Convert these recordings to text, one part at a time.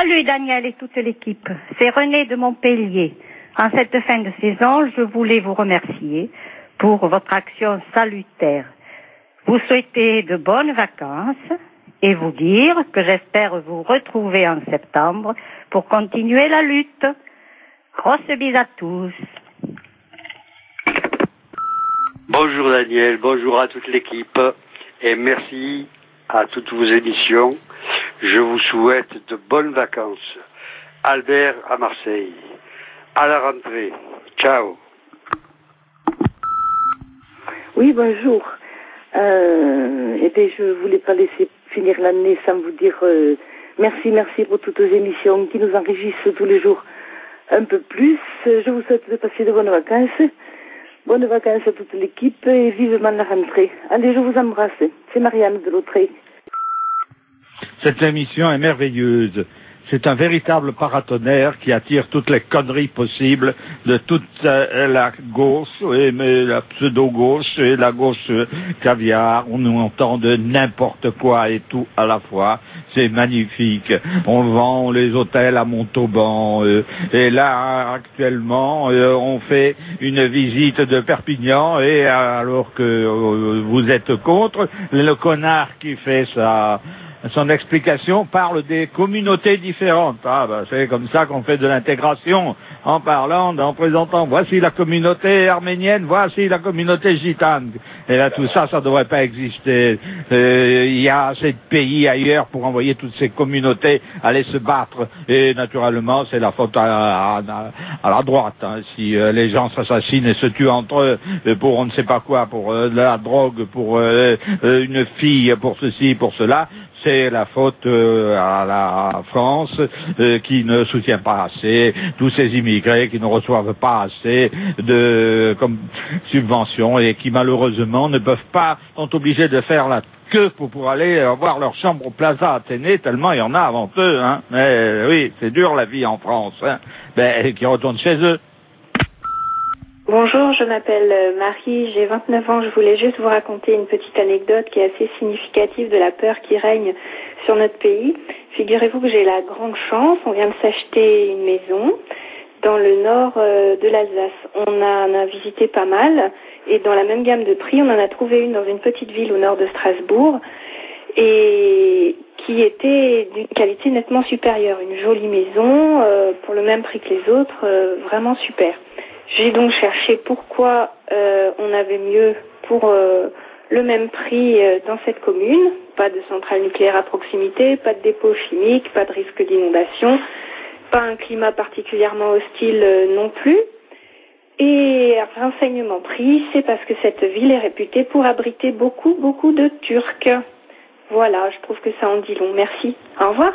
Salut Daniel et toute l'équipe, c'est René de Montpellier. En cette fin de saison, je voulais vous remercier pour votre action salutaire. Vous souhaiter de bonnes vacances et vous dire que j'espère vous retrouver en septembre pour continuer la lutte. Grosse bise à tous. Bonjour Daniel, bonjour à toute l'équipe et merci à toutes vos émissions. Je vous souhaite de bonnes vacances. Albert à Marseille. À la rentrée. Ciao. Oui, bonjour. Je voulais pas laisser finir l'année sans vous dire merci pour toutes vos émissions qui nous enrichissent tous les jours un peu plus. Je vous souhaite de passer de bonnes vacances. Bonnes vacances à toute l'équipe et vivement la rentrée. Allez, je vous embrasse. C'est Marianne de Lautrey. Cette émission est merveilleuse. C'est un véritable paratonnerre qui attire toutes les conneries possibles de toute la gauche, mais la pseudo-gauche et la gauche caviar. On nous entend de n'importe quoi et tout à la fois. C'est magnifique. On vend les hôtels à Montauban. Et là, actuellement, on fait une visite de Perpignan. Et alors que vous êtes contre, le connard qui fait ça... Son explication parle des communautés différentes. C'est comme ça qu'on fait de l'intégration, en présentant, voici la communauté arménienne, voici la communauté gitane. Et là, tout ça, ça devrait pas exister. Il y a assez de pays ailleurs pour envoyer toutes ces communautés aller se battre. Et naturellement, c'est la faute à la droite. Si les gens s'assassinent et se tuent entre eux pour on ne sait pas quoi, pour la drogue, pour une fille, pour ceci, pour cela, c'est la faute à la France qui ne soutient pas assez tous ces immigrés qui ne reçoivent pas assez de comme subventions et qui malheureusement ne peuvent pas, sont obligés de faire la queue pour aller avoir leur chambre au Plaza Athénée tellement il y en a avant eux. Mais oui, c'est dur la vie en France. Qui retournent chez eux. Bonjour, je m'appelle Marie, j'ai 29 ans. Je voulais juste vous raconter une petite anecdote qui est assez significative de la peur qui règne sur notre pays. Figurez-vous que j'ai la grande chance, on vient de s'acheter une maison dans le nord de l'Alsace. On en a visité pas mal et dans la même gamme de prix, on en a trouvé une dans une petite ville au nord de Strasbourg et qui était d'une qualité nettement supérieure. Une jolie maison pour le même prix que les autres, vraiment super. J'ai donc cherché pourquoi on avait mieux pour le même prix dans cette commune. Pas de centrale nucléaire à proximité, pas de dépôt chimique, pas de risque d'inondation, pas un climat particulièrement hostile non plus. Et renseignement pris, c'est parce que cette ville est réputée pour abriter beaucoup de Turcs. Voilà, je trouve que ça en dit long. Merci. Au revoir.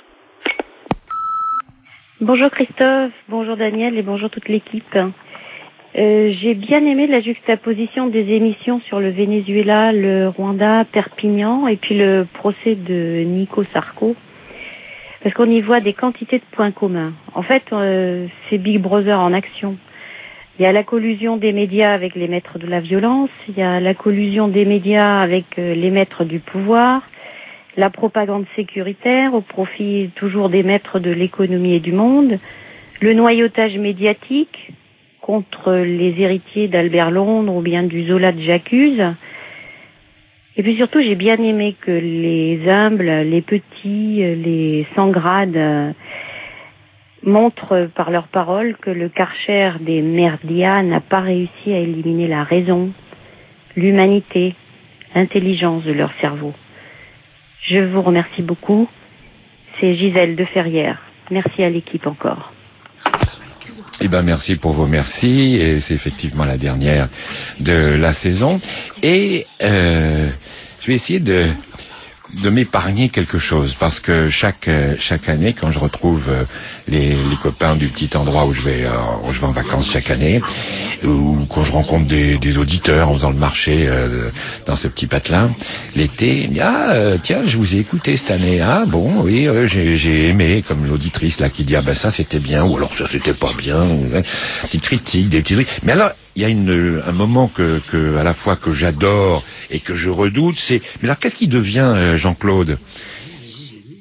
Bonjour Christophe, bonjour Daniel et bonjour toute l'équipe. J'ai bien aimé la juxtaposition des émissions sur le Venezuela, le Rwanda, Perpignan et puis le procès de Nico Sarko. Parce qu'on y voit des quantités de points communs. En fait, c'est Big Brother en action. Il y a la collusion des médias avec les maîtres de la violence, il y a la collusion des médias avec les maîtres du pouvoir, la propagande sécuritaire au profit toujours des maîtres de l'économie et du monde, le noyautage médiatique contre les héritiers d'Albert Londres ou bien du Zola de J'accuse. Et puis surtout, j'ai bien aimé que les humbles, les petits, les sans grade montrent par leurs paroles que le Karcher des merdias n'a pas réussi à éliminer la raison, l'humanité, l'intelligence de leur cerveau. Je vous remercie beaucoup. C'est Gisèle de Ferrières. Merci à l'équipe encore. Merci pour vos merci. Et c'est effectivement la dernière de la saison. Et je vais essayer de m'épargner quelque chose parce que chaque année quand je retrouve les copains du petit endroit où je vais en vacances chaque année ou quand je rencontre des auditeurs en faisant le marché dans ce petit patelin l'été, tiens, je vous ai écouté cette année. Bon, oui, j'ai aimé, comme l'auditrice là qui dit ça c'était bien ou alors ça c'était pas bien, petite critique, des petits trucs. Mais alors il y a un moment que à la fois que j'adore et que je redoute, mais alors qu'est-ce qui devient Jean-Claude?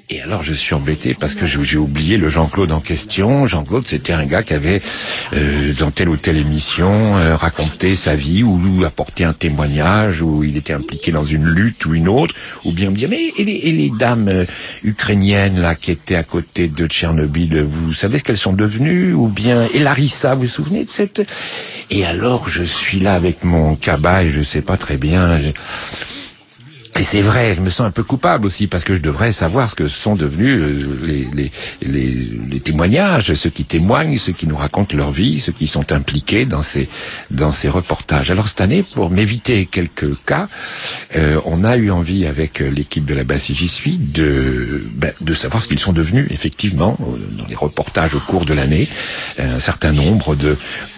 Et alors je suis embêté parce que j'ai oublié le Jean-Claude en question. Jean-Claude, c'était un gars qui avait dans telle ou telle émission raconté sa vie ou apporté un témoignage, ou il était impliqué dans une lutte ou une autre, ou bien me dire mais et les dames ukrainiennes là qui étaient à côté de Tchernobyl, vous savez ce qu'elles sont devenues? Ou bien et Larissa, vous vous souvenez de cette? Et alors je suis là avec mon cabas et je sais pas très bien. Et c'est vrai, je me sens un peu coupable aussi parce que je devrais savoir ce que sont devenus les témoignages, ceux qui témoignent, ceux qui nous racontent leur vie, ceux qui sont impliqués dans ces reportages. Alors cette année, pour m'éviter quelques cas, on a eu envie avec l'équipe de la Basse J'y suis de savoir ce qu'ils sont devenus effectivement dans les reportages au cours de l'année. Un certain nombre de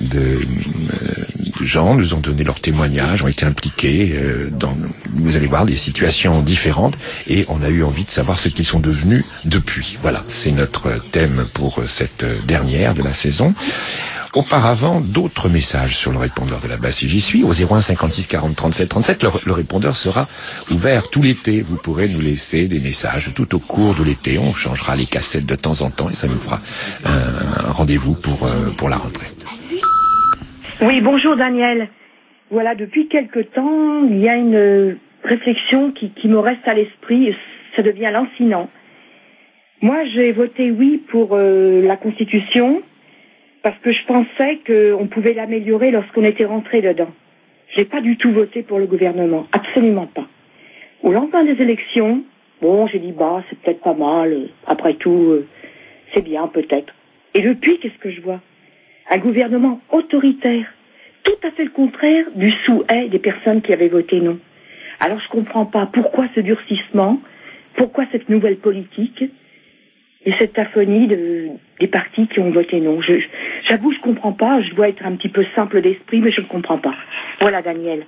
gens nous ont donné leurs témoignages, ont été impliqués vous allez voir, des situations différentes, et on a eu envie de savoir ce qu'ils sont devenus depuis. Voilà, c'est notre thème pour cette dernière de la saison. Auparavant, d'autres messages sur le répondeur de la Basse J'y suis, au 01 56 40 37 37. Le répondeur sera ouvert tout l'été. Vous pourrez nous laisser des messages tout au cours de l'été. On changera les cassettes de temps en temps et ça nous fera un rendez-vous pour la rentrée. Oui, bonjour Daniel. Voilà, depuis quelque temps, il y a une réflexion qui me reste à l'esprit, ça devient lancinant. Moi, j'ai voté oui pour la Constitution parce que je pensais qu'on pouvait l'améliorer lorsqu'on était rentré dedans. J'ai pas du tout voté pour le gouvernement, absolument pas. Au lendemain des élections, bon, j'ai dit c'est peut-être pas mal, après tout, c'est bien peut-être. Et depuis, qu'est-ce que je vois? Un gouvernement autoritaire, tout à fait le contraire du souhait des personnes qui avaient voté non. Alors je comprends pas pourquoi ce durcissement, pourquoi cette nouvelle politique et cette aphonie des partis qui ont voté non. J'avoue, je comprends pas, je dois être un petit peu simple d'esprit, mais je ne comprends pas. Voilà Daniel.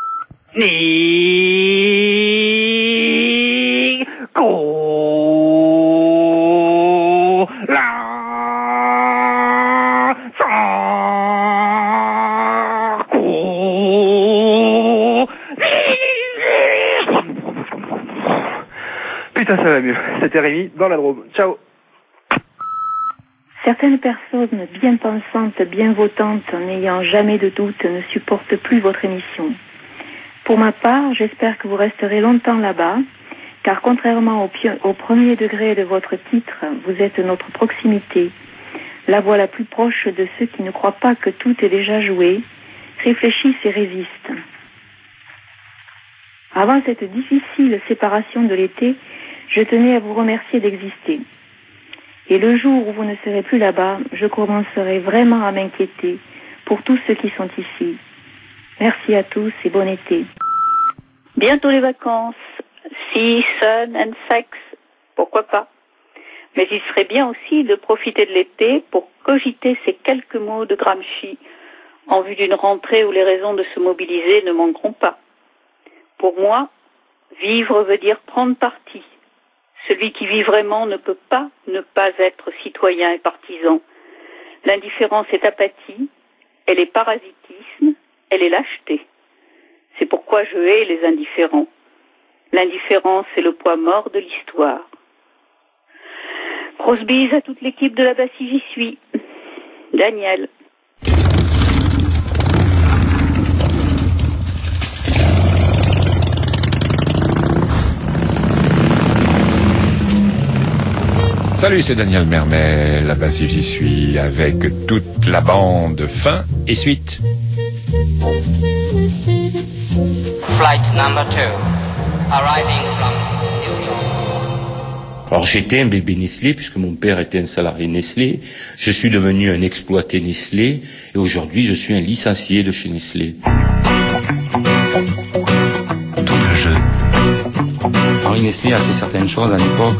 Putain, ça va mieux. C'était Rémi dans la Drôme. Ciao. Certaines personnes bien pensantes, bien votantes, n'ayant jamais de doute, ne supportent plus votre émission. Pour ma part, j'espère que vous resterez longtemps là-bas, car contrairement au premier degré de votre titre, vous êtes notre proximité, la voix la plus proche de ceux qui ne croient pas que tout est déjà joué, réfléchissent et résistent. Avant cette difficile séparation de l'été, je tenais à vous remercier d'exister. Et le jour où vous ne serez plus là-bas, je commencerai vraiment à m'inquiéter pour tous ceux qui sont ici. Merci à tous et bon été. Bientôt les vacances. Sea, sun and sex. Pourquoi pas? Mais il serait bien aussi de profiter de l'été pour cogiter ces quelques mots de Gramsci en vue d'une rentrée où les raisons de se mobiliser ne manqueront pas. Pour moi, vivre veut dire prendre parti. Celui qui vit vraiment ne peut pas ne pas être citoyen et partisan. L'indifférence est apathie, elle est parasitisme, elle est lâcheté. C'est pourquoi je hais les indifférents. L'indifférence est le poids mort de l'histoire. Grosse bise à toute l'équipe de la Basse J'y suis. Daniel. Salut, c'est Daniel Mermet, la Basse J'y suis, avec toute la bande fin et suite. Flight number 2, arriving from New York. Alors j'étais un bébé Nestlé puisque mon père était un salarié Nestlé. Je suis devenu un exploité Nestlé et aujourd'hui je suis un licencié de chez Nestlé. Double jeu. Henri Nestlé a fait certaines choses à l'époque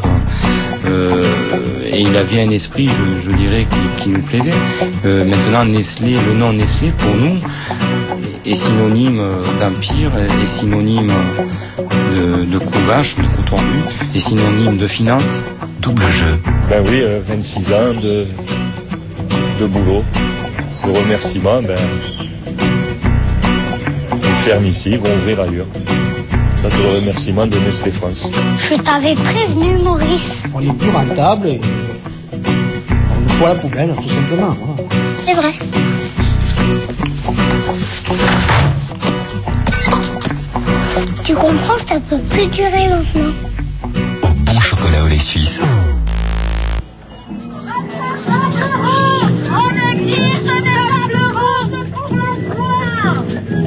et il avait un esprit, je dirais, qui nous plaisait. Maintenant, Nestlé, le nom Nestlé, pour nous, est synonyme d'empire, est synonyme de couvage, de coup tordu, est synonyme de finance. Double jeu. Ben oui, 26 ans de boulot, de remerciements, les fermes ici vont ouvrir ailleurs. Ça, c'est le remerciement de Nestlé France. Je t'avais prévenu, Maurice. On est plus rentable et on le fout à la poubelle, tout simplement. Voilà. C'est vrai. Tu comprends, ça peut plus durer maintenant. Au bon chocolat au lait suisse. On exige des tables rondes pour l'emploi.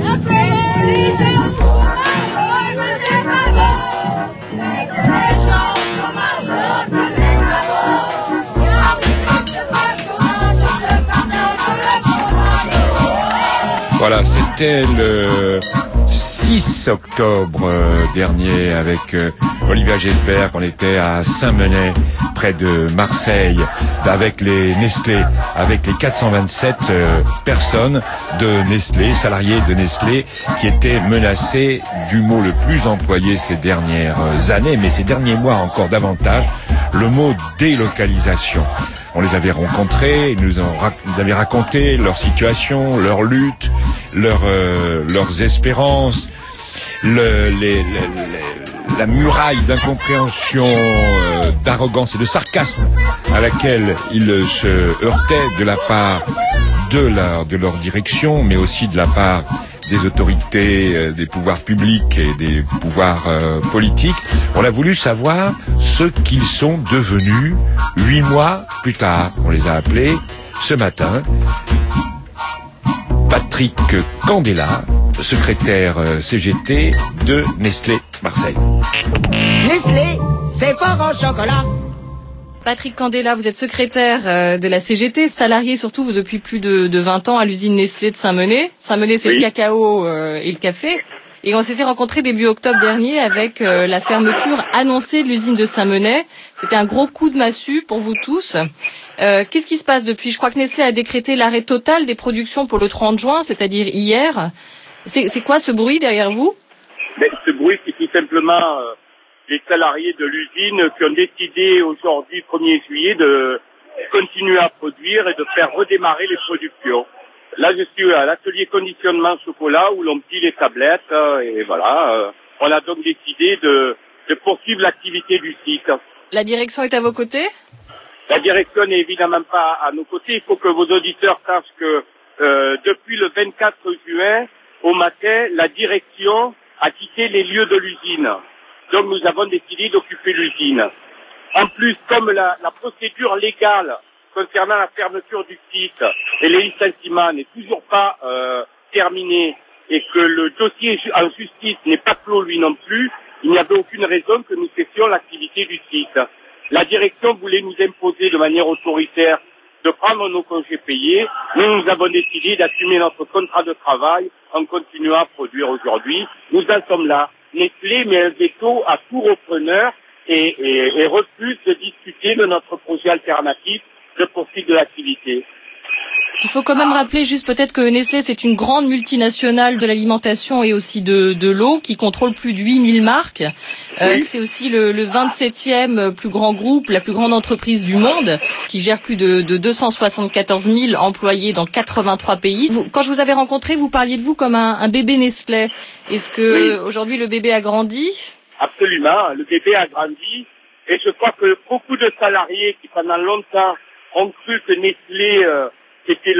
Voilà, c'était le 6 octobre dernier avec Olivier Gesbert, qu'on était à Saint-Menet, près de Marseille, avec les Nestlé, avec les 427 personnes de Nestlé, salariés de Nestlé, qui étaient menacés du mot le plus employé ces dernières années, mais ces derniers mois encore davantage, le mot délocalisation. On les avait rencontrés, ils nous avaient raconté leur situation, leur lutte, leurs espérances, la muraille d'incompréhension, d'arrogance et de sarcasme à laquelle ils se heurtaient de la part de leur direction, mais aussi de la part des autorités, des pouvoirs publics et des pouvoirs politiques. On a voulu savoir ce qu'ils sont devenus 8 mois plus tard. On les a appelés ce matin. Patrick Candela, secrétaire CGT de Nestlé Marseille. Nestlé, c'est fort au chocolat. Patrick Candela, vous êtes secrétaire de la CGT, salarié surtout depuis plus de 20 ans à l'usine Nestlé de Saint-Menet. Saint-Menet, c'est le cacao et le café. Et on s'était rencontrés début octobre dernier avec la fermeture annoncée de l'usine de Saint-Menet. C'était un gros coup de massue pour vous tous. Qu'est-ce qui se passe depuis? Je crois que Nestlé a décrété l'arrêt total des productions pour le 30 juin, c'est-à-dire hier. C'est quoi ce bruit derrière vous? Ce bruit, c'est tout simplement les salariés de l'usine qui ont décidé aujourd'hui, 1er juillet, de continuer à produire et de faire redémarrer les productions. Là, je suis à l'atelier conditionnement chocolat où l'on plie les tablettes et voilà. On a donc décidé de poursuivre l'activité du site. La direction est à vos côtés? La direction n'est évidemment pas à nos côtés. Il faut que vos auditeurs sachent que depuis le 24 juin, au matin, la direction a quitté les lieux de l'usine. Donc nous avons décidé d'occuper l'usine. En plus, comme la procédure légale concernant la fermeture du site et les licenciements n'est toujours pas terminée et que le dossier en justice n'est pas clos lui non plus, il n'y avait aucune raison que nous cessions l'activité du site. La direction voulait nous imposer de manière autoritaire de prendre nos congés payés. Nous avons décidé d'assumer notre contrat de travail en continuant à produire aujourd'hui. Nous en sommes là. Nestlé met un veto à tout repreneur et refuse de discuter de notre projet alternatif de poursuite de l'activité. Il faut quand même rappeler juste peut-être que Nestlé, c'est une grande multinationale de l'alimentation et aussi de l'eau qui contrôle plus de 8000 marques. Oui. C'est aussi le 27e plus grand groupe, la plus grande entreprise du monde qui gère plus de 274 000 employés dans 83 pays. Quand je vous avais rencontré, vous parliez de vous comme un bébé Nestlé. Est-ce que aujourd'hui le bébé a grandi? Absolument, le bébé a grandi et je crois que beaucoup de salariés qui pendant longtemps ont cru que Nestlé c'était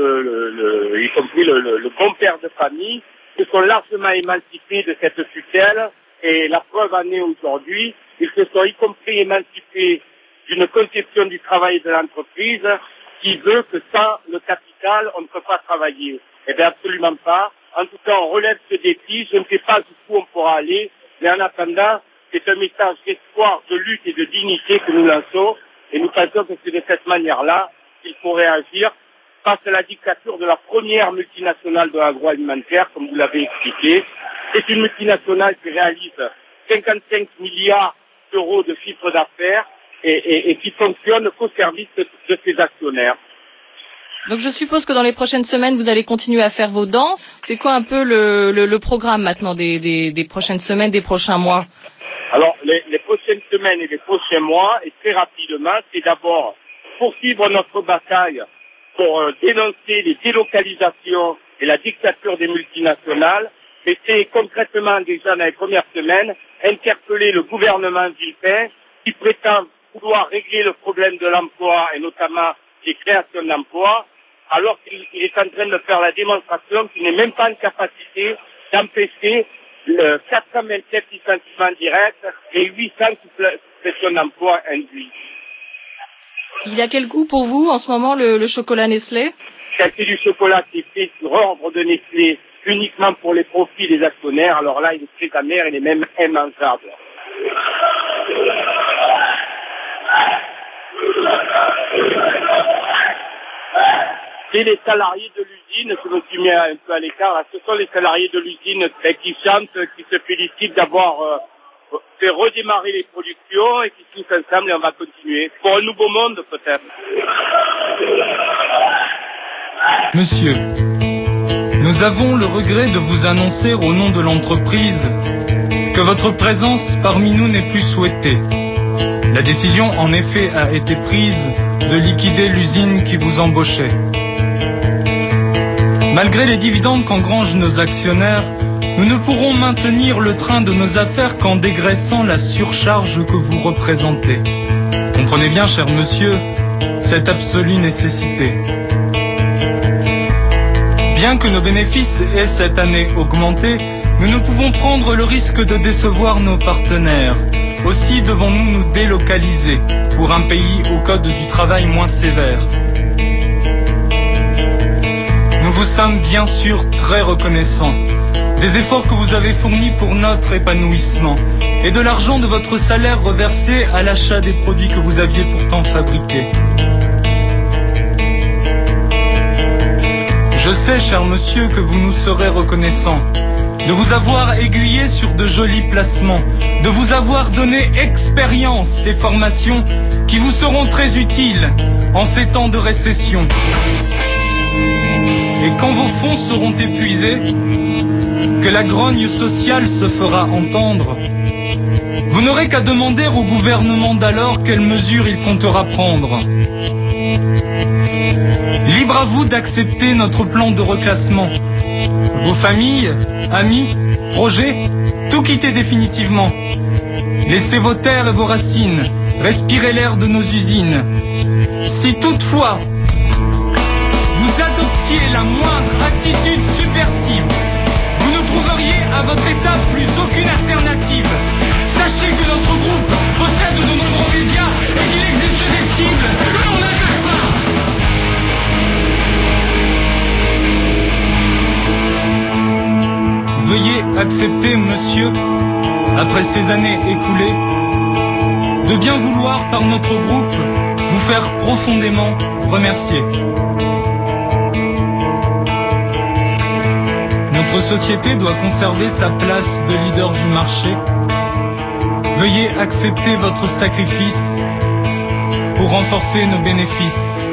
y compris le bon père de famille, se sont largement émancipés de cette tutelle et la preuve en est aujourd'hui, ils se sont y compris émancipés d'une conception du travail et de l'entreprise qui veut que sans le capital, on ne peut pas travailler. Eh bien, absolument pas. En tout cas, on relève ce défi. Je ne sais pas jusqu'où on pourra aller, mais en attendant, c'est un message d'espoir, de lutte et de dignité que nous lançons et nous pensons que c'est de cette manière-là qu'il faut réagir face à la dictature de la première multinationale de l'agroalimentaire, comme vous l'avez expliqué. C'est une multinationale qui réalise 55 milliards d'euros de chiffre d'affaires et qui fonctionne qu'au service de ses actionnaires. Donc je suppose que dans les prochaines semaines, vous allez continuer à faire vos dents. C'est quoi un peu le programme maintenant des prochaines semaines, des prochains mois? Alors, les prochaines semaines et les prochains mois, et très rapidement, c'est d'abord poursuivre notre bataille pour dénoncer les délocalisations et la dictature des multinationales mais c'est concrètement déjà dans les premières semaines interpeller le gouvernement villepin qui prétend vouloir régler le problème de l'emploi et notamment les créations d'emplois, alors qu'il est en train de faire la démonstration qu'il n'est même pas en capacité d'empêcher 427 licenciements directs et 800 suppressions d'emplois induits. Il a quel goût pour vous en ce moment le chocolat Nestlé? C'est du chocolat qui est fait sur ordre de Nestlé uniquement pour les profits des actionnaires. Alors là, il est très amer, il est même immangeable. C'est les salariés de l'usine, je me suis mis un peu à l'écart, ce sont les salariés de l'usine qui chantent, qui se félicitent d'avoir fait redémarrer les productions et qui tous ensemble et on va continuer. Pour un nouveau monde peut-être. Monsieur, nous avons le regret de vous annoncer au nom de l'entreprise que votre présence parmi nous n'est plus souhaitée. La décision en effet a été prise de liquider l'usine qui vous embauchait. Malgré les dividendes qu'engrangent nos actionnaires, nous ne pourrons maintenir le train de nos affaires qu'en dégraissant la surcharge que vous représentez. Comprenez bien, cher monsieur, cette absolue nécessité. Bien que nos bénéfices aient cette année augmenté, nous ne pouvons prendre le risque de décevoir nos partenaires. Aussi devons-nous nous délocaliser pour un pays au code du travail moins sévère. Nous vous sommes bien sûr très reconnaissants des efforts que vous avez fournis pour notre épanouissement et de l'argent de votre salaire reversé à l'achat des produits que vous aviez pourtant fabriqués. Je sais, cher monsieur, que vous nous serez reconnaissants de vous avoir aiguillé sur de jolis placements, de vous avoir donné expérience et formations qui vous seront très utiles en ces temps de récession. Et quand vos fonds seront épuisés, que la grogne sociale se fera entendre, vous n'aurez qu'à demander au gouvernement d'alors quelles mesures il comptera prendre. Libre à vous d'accepter notre plan de reclassement. Vos familles, amis, projets, tout quitter définitivement. Laissez vos terres et vos racines, respirez l'air de nos usines. Si toutefois vous adoptiez la moindre attitude subversive, vous ne trouveriez à votre état plus aucune alternative. Sachez que notre groupe possède de nombreux médias et qu'il existe des cibles que l'on n'attaque pas. Veuillez accepter, monsieur, après ces années écoulées, de bien vouloir par notre groupe vous faire profondément remercier. Notre société doit conserver sa place de leader du marché. Veuillez accepter votre sacrifice pour renforcer nos bénéfices.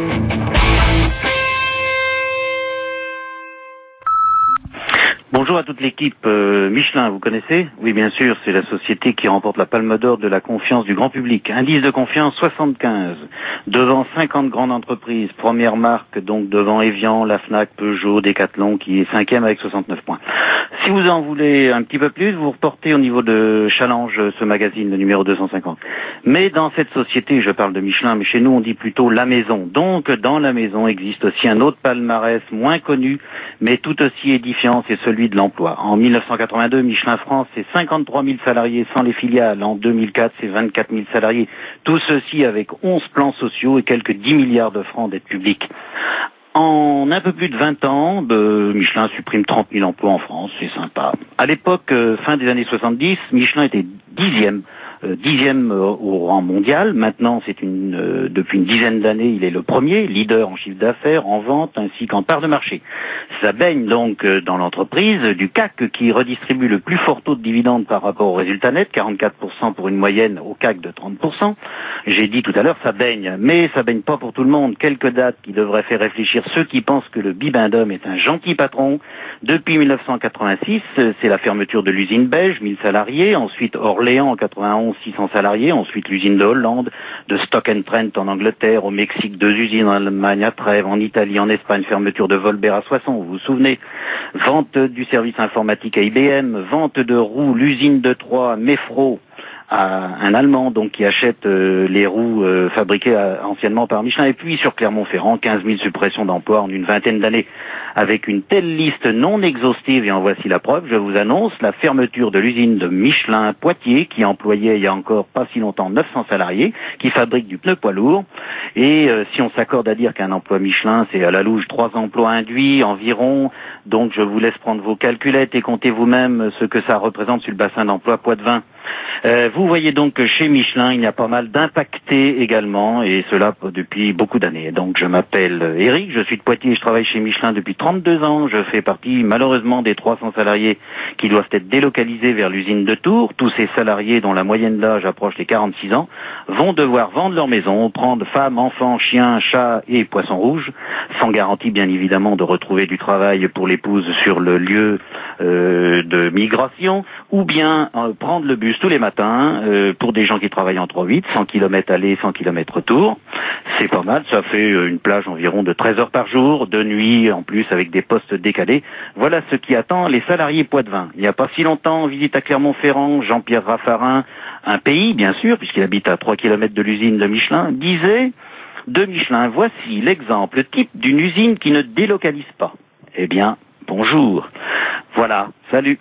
Bonjour à toute l'équipe. Michelin, vous connaissez? Oui, bien sûr, c'est la société qui remporte la Palme d'Or de la confiance du grand public. Indice de confiance 75, devant 50 grandes entreprises. Première marque, donc devant Evian, la Fnac, Peugeot, Decathlon, qui est 5e avec 69 points. Si vous en voulez un petit peu plus, vous reportez au niveau de Challenge, ce magazine, le numéro 250. Mais dans cette société, je parle de Michelin, mais chez nous on dit plutôt la maison. Donc dans la maison existe aussi un autre palmarès moins connu, mais tout aussi édifiant, c'est celui de l'emploi. En 1982, Michelin France, c'est 53 000 salariés sans les filiales. En 2004, c'est 24 000 salariés. Tout ceci avec 11 plans sociaux et quelques 10 milliards de francs d'aide publique. En un peu plus de 20 ans, Michelin supprime 30 000 emplois en France, c'est sympa. À l'époque, fin des années 70, Michelin était 10e au rang mondial. Maintenant, depuis une dizaine d'années, il est le premier, leader en chiffre d'affaires, en vente, ainsi qu'en part de marché. Ça baigne donc dans l'entreprise du CAC qui redistribue le plus fort taux de dividendes par rapport au résultat net, 44% pour une moyenne au CAC de 30%. J'ai dit tout à l'heure, ça baigne, mais ça baigne pas pour tout le monde. Quelques dates qui devraient faire réfléchir ceux qui pensent que le Bibendum est un gentil patron. Depuis 1986, c'est la fermeture de l'usine belge, 1000 salariés. Ensuite, Orléans en 91, environ 600 salariés. Ensuite, l'usine de Hollande, de Stoke-on-Trent en Angleterre, au Mexique, 2 usines en Allemagne, à Trèves, en Italie, en Espagne, fermeture de Volbert à Soissons, vous vous souvenez. Vente du service informatique à IBM, vente de roues, l'usine de Troyes, Mefro, à un Allemand donc qui achète les roues fabriquées anciennement par Michelin. Et puis sur Clermont-Ferrand, 15 000 suppressions d'emplois en une vingtaine d'années. Avec une telle liste non exhaustive, et en voici la preuve, je vous annonce la fermeture de l'usine de Michelin Poitiers, qui employait il y a encore pas si longtemps 900 salariés, qui fabrique du pneu poids lourd. Et si on s'accorde à dire qu'un emploi Michelin, c'est à la louche 3 emplois induits environ, donc je vous laisse prendre vos calculettes et comptez vous-même ce que ça représente sur le bassin d'emploi Poitevin. Vous voyez donc que chez Michelin, il y a pas mal d'impactés également, et cela depuis beaucoup d'années. Donc je m'appelle Eric, je suis de Poitiers, je travaille chez Michelin depuis 32 ans. Je fais partie malheureusement des 300 salariés qui doivent être délocalisés vers l'usine de Tours. Tous ces salariés dont la moyenne d'âge approche les 46 ans vont devoir vendre leur maison, prendre femmes, enfants, chiens, chats et poissons rouges, sans garantie bien évidemment de retrouver du travail pour l'épouse sur le lieu de migration, ou bien prendre le bus tous les matins pour des gens qui travaillent en 3-8, 100 km aller, 100 km retour. C'est pas mal, ça fait une plage environ de 13 heures par jour, de nuit en plus avec des postes décalés. Voilà ce qui attend les salariés Poitevin. Il n'y a pas si longtemps, visite à Clermont-Ferrand, Jean-Pierre Raffarin, un pays bien sûr, puisqu'il habite à 3 km de l'usine de Michelin, disait de Michelin, voici l'exemple type d'une usine qui ne délocalise pas. Eh bien, bonjour. Voilà, salut.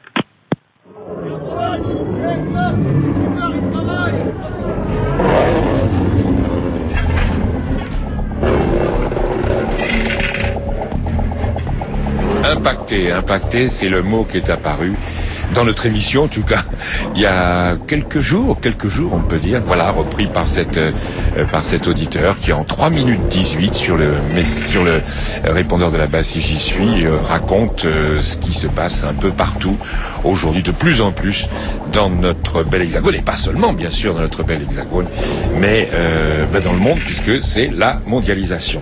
Impacté, c'est le mot qui est apparu dans notre émission, en tout cas, il y a quelques jours, on peut dire, voilà, repris par cet auditeur qui, en 3 minutes 18 sur le répondeur de la base, si j'y suis, raconte ce qui se passe un peu partout aujourd'hui, de plus en plus dans notre bel hexagone, et pas seulement, bien sûr, dans notre bel hexagone, mais dans le monde, puisque c'est la mondialisation.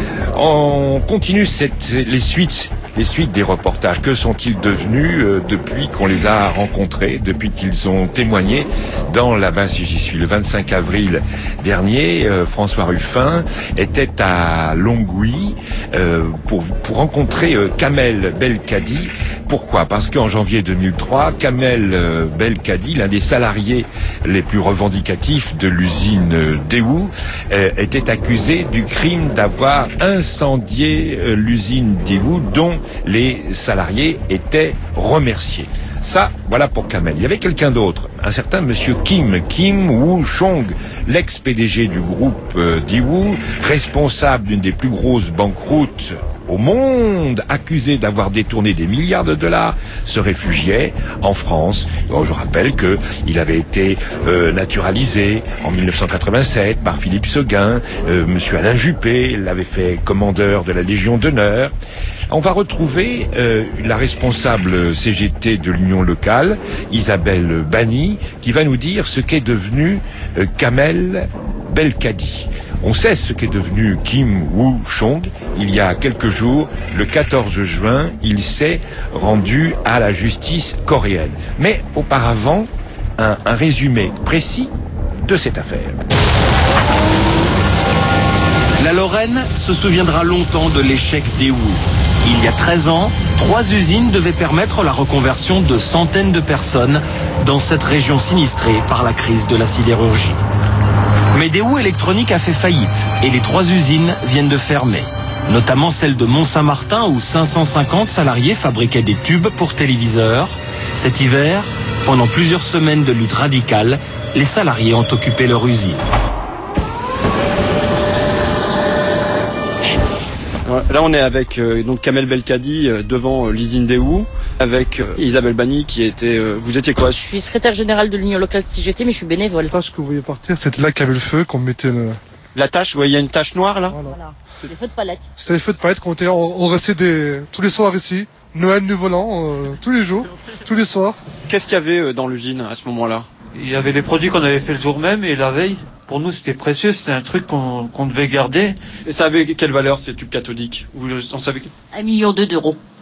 On continue les suites des reportages. Que sont-ils devenus depuis qu'on les a rencontrés, depuis qu'ils ont témoigné dans la base si j'y suis. Le 25 avril dernier, François Ruffin était à Longwy pour rencontrer Kamel Belkadi. Pourquoi ? Parce qu'en janvier 2003, Kamel Belkadi, l'un des salariés les plus revendicatifs de l'usine Daewoo, était accusé du crime d'avoir incendié l'usine Daewoo, dont les salariés étaient remerciés. Ça, voilà pour Kamel. Il y avait quelqu'un d'autre, un certain monsieur Kim Woo-chong, l'ex-PDG du groupe Daewoo, responsable d'une des plus grosses banqueroutes au monde, accusé d'avoir détourné des milliards de dollars, se réfugiait en France. Bon, je rappelle que il avait été naturalisé en 1987 par Philippe Seguin. Monsieur Alain Juppé l'avait fait commandeur de la Légion d'honneur. On va retrouver la responsable CGT de l'Union locale, Isabelle Bani, qui va nous dire ce qu'est devenu Kamel Belkadi. On sait ce qu'est devenu Kim Woo-chong. Il y a quelques jours, le 14 juin, il s'est rendu à la justice coréenne. Mais auparavant, un résumé précis de cette affaire. La Lorraine se souviendra longtemps de l'échec Daewoo. Il y a 13 ans, 3 usines devaient permettre la reconversion de centaines de personnes dans cette région sinistrée par la crise de la sidérurgie. Mais Daewoo Électronique a fait faillite et les 3 usines viennent de fermer. Notamment celle de Mont-Saint-Martin où 550 salariés fabriquaient des tubes pour téléviseurs. Cet hiver, pendant plusieurs semaines de lutte radicale, les salariés ont occupé leur usine. Là, on est avec donc Kamel Belkadi devant l'usine Daewoo, avec Isabelle Bani qui était. Vous étiez quoi? Je suis secrétaire générale de l'Union locale CGT, mais je suis bénévole. La tâche que vous voyez partir, c'était là qu'il y avait le feu, qu'on mettait le. La tâche, ouais, il y a une tache noire là. Voilà. C'est les feux de palette. C'était les feux de palette qu'on était. On restait tous les soirs ici. Noël, Nouvel An, tous les jours, tous les soirs. Qu'est-ce qu'il y avait dans l'usine à ce moment-là? Il y avait les produits qu'on avait fait le jour même et la veille. Pour nous, c'était précieux, c'était un truc qu'on devait garder. Et ça avait quelle valeur ces tubes cathodiques? Vous en savez? 1,2 million d'euros.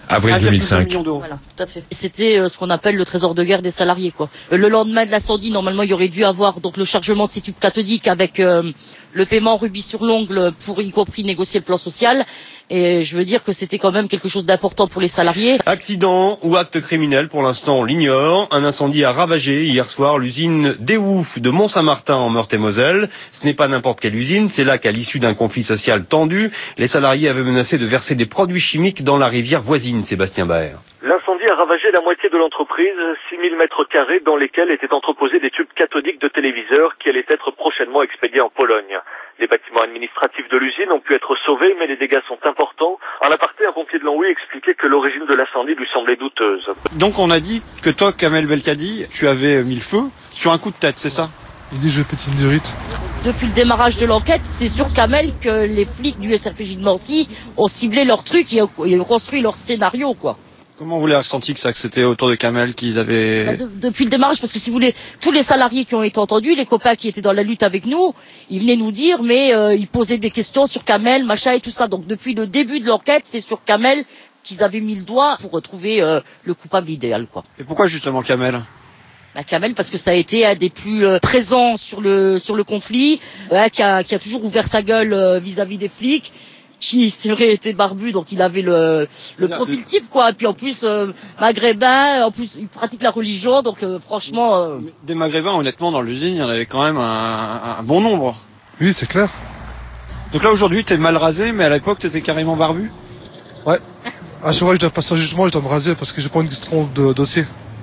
Avril 2005. Voilà, tout à fait. C'était ce qu'on appelle le trésor de guerre des salariés, quoi. Le lendemain de l'incendie, normalement, il y aurait dû avoir donc le chargement de ces tubes cathodiques avec le paiement rubis sur l'ongle pour y compris négocier le plan social. Et je veux dire que c'était quand même quelque chose d'important pour les salariés. Accident ou acte criminel, pour l'instant on l'ignore. Un incendie a ravagé hier soir l'usine Daewoo de Mont-Saint-Martin en Meurthe-et-Moselle. Ce n'est pas n'importe quelle usine, c'est là qu'à l'issue d'un conflit social tendu, les salariés avaient menacé de verser des produits chimiques dans la rivière voisine. Sébastien Baer. L'incendie a ravagé la moitié de l'entreprise, 6000 mètres carrés dans lesquels étaient entreposés des tubes cathodiques de téléviseurs qui allaient être prochainement expédiés en Pologne. Les bâtiments administratifs de l'usine ont pu être sauvés, mais les dégâts sont importants. En aparté, un pompier de Longwy expliquait que l'origine de l'incendie lui semblait douteuse. Donc on a dit que toi, Kamel Belkadi, tu avais mis le feu sur un coup de tête, c'est ça? Il dit je pétine du rite. Depuis le démarrage de l'enquête, c'est sur Kamel que les flics du SRPJ de Nancy ont ciblé leur truc et ont construit leur scénario, quoi. Comment vous l'avez ressenti que c'était autour de Kamel qu'ils avaient... Depuis le démarrage, parce que si vous voulez, tous les salariés qui ont été entendus, les copains qui étaient dans la lutte avec nous, ils venaient nous dire, mais ils posaient des questions sur Kamel, machin et tout ça. Donc depuis le début de l'enquête, c'est sur Kamel qu'ils avaient mis le doigt pour retrouver le coupable idéal, quoi. Et pourquoi justement Kamel? Kamel, parce que ça a été un des plus présents sur le conflit, qui a toujours ouvert sa gueule vis-à-vis des flics, qui c'est vrai était barbu, donc il avait le profil type, quoi. Et puis en plus maghrébin, en plus il pratique la religion, donc franchement. Des maghrébins, honnêtement, dans l'usine, il y en avait quand même un bon nombre. Oui, c'est clair. Donc là aujourd'hui, t'es mal rasé, mais à l'époque, t'étais carrément barbu. Ouais. À chaque fois que je dois passer un jugement, je dois me raser parce que j'ai pas une trompe de dossier.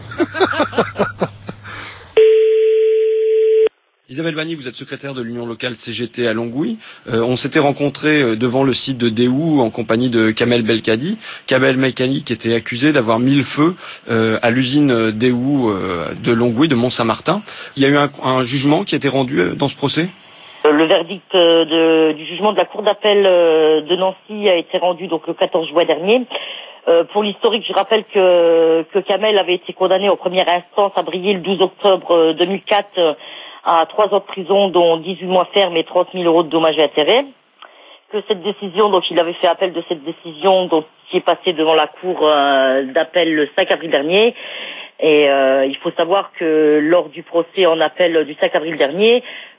Isabelle Bani, vous êtes secrétaire de l'union locale CGT à Longwy. On s'était rencontrés devant le site de Daewoo en compagnie de Kamel Belkadi. Kamel Belkadi qui était accusé d'avoir mis le feu à l'usine Daewoo de Longwy, de Mont-Saint-Martin. Il y a eu un jugement qui a été rendu dans ce procès? Le verdict du jugement de la cour d'appel de Nancy a été rendu donc le 14 juin dernier. Pour l'historique, je rappelle que Kamel avait été condamné en première instance à Briey le 12 octobre 2004 à 3 ans de prison, dont 18 mois ferme et 30 000 euros de dommages et intérêts. Que cette décision, donc il avait fait appel de cette décision, donc qui est passée devant la cour d'appel le 5 avril dernier. Et il faut savoir que lors du procès en appel du 5 avril dernier,